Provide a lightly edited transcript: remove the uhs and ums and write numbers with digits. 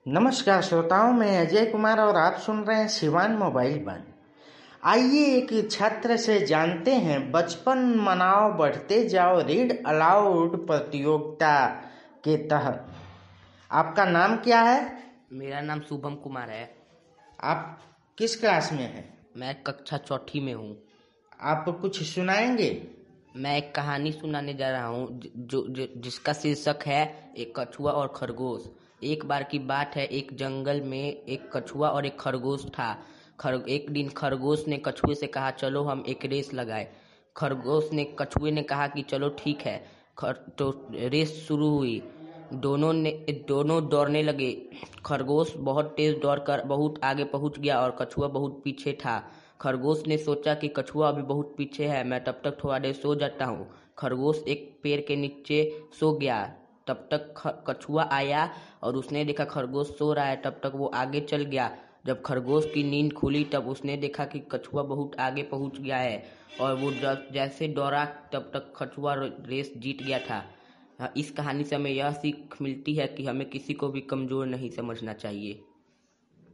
नमस्कार श्रोताओं, मैं अजय कुमार और आप सुन रहे हैं सिवान मोबाइल वन। आइए एक छात्र से जानते हैं बचपन मनाओ बढ़ते जाओ रीड अलाउड प्रतियोगिता के तहत। आपका नाम क्या है? मेरा नाम शुभम कुमार है। आप किस क्लास में हैं? मैं कक्षा चौथी में हूँ। आप कुछ सुनाएंगे? मैं एक कहानी सुनाने जा रहा हूँ जिसका शीर्षक है एक कछुआ और खरगोश। एक बार की बात है, एक जंगल में एक कछुआ और एक खरगोश था। एक दिन खरगोश ने कछुए से कहा, चलो हम एक रेस लगाए। कछुए ने कहा कि चलो ठीक है। तो रेस शुरू हुई। दोनों दौड़ने लगे। खरगोश बहुत तेज दौड़कर बहुत आगे पहुंच गया और कछुआ बहुत पीछे था। खरगोश ने सोचा कि कछुआ अभी बहुत पीछे है, मैं तब तक थोड़ा देर सो जाता हूँ। खरगोश एक पेड़ के नीचे सो गया। तब तक कछुआ आया और उसने देखा खरगोश सो रहा है। तब तक वो आगे चल गया। जब खरगोश की नींद खुली तब उसने देखा कि कछुआ बहुत आगे पहुंच गया है और वो जैसे दौड़ा तब तक कछुआ रेस जीत गया था। इस कहानी से हमें यह सीख मिलती है कि हमें किसी को भी कमजोर नहीं समझना चाहिए।